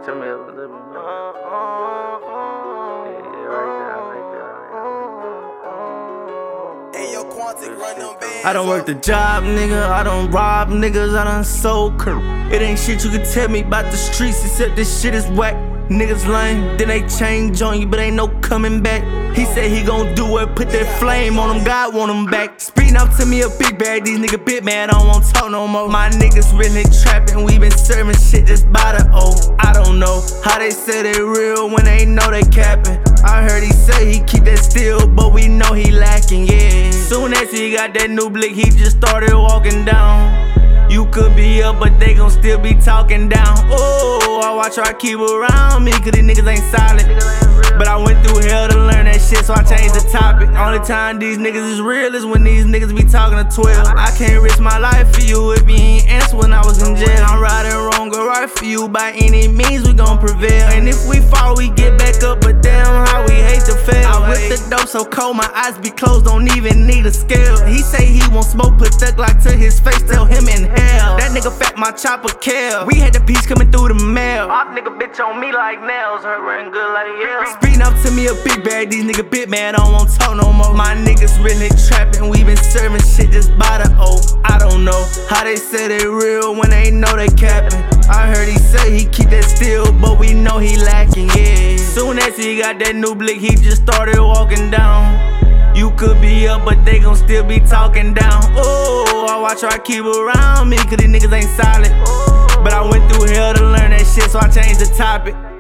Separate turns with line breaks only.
Turn me up a little bit more. Yeah, right there, I like that.
Hey, yo, Quantic, run them bands.
I done worked the job, nigga. I done robbed niggas. I done sold curb. It ain't shit you can tell me about the streets except this shit is whack. Niggas lame, then they change on you, but ain't no coming back. He said he gon' do it, put that flame on him, God want him back. Speeding up to me a big bag, these niggas bit mad, I don't wanna talk no more. My niggas really trapping, we been serving shit just by the O. I don't know how they say they real when they know they capping. I heard he say he keep that still, but we know he lacking, yeah. Soon as he got that new blick, he just started walking down. You could be up, but they gon' still be talking down. Oh, I try to keep around me, cause these niggas ain't solid. But I went through hell to learn that shit, so I changed the topic. Only time these niggas is real is when these niggas be talking to 12. I can't risk my life for you if you ain't answer when I was in jail. I'm riding wrong or right for you, by any means we gon' prevail. And if we fall, we get back up, but damn how we hate to fail. I whip the dope so cold, my eyes be closed, don't even need a scale. He say he won't smoke, put thug like to his face, tell him in hell. That nigga fat, my chopper kill. We had the piece coming through the mail. Op nigga bitch on me like nails, her ring good like yeah. Speeding up to me a big bag, these nigga bit mad, I don't wanna talk no more. My niggas really trapping, we been serving shit just by the O. I don't know how they say they real when they know they capping. I heard he say he keep that still, but we know he lacking, yeah. Soon as he got that new blick, he just started walking down. You could be up, but they gon' still be talking down. Oh, I try to keep around me, cause these niggas ain't solid. But I went through hell to learn that shit, so I changed the topic.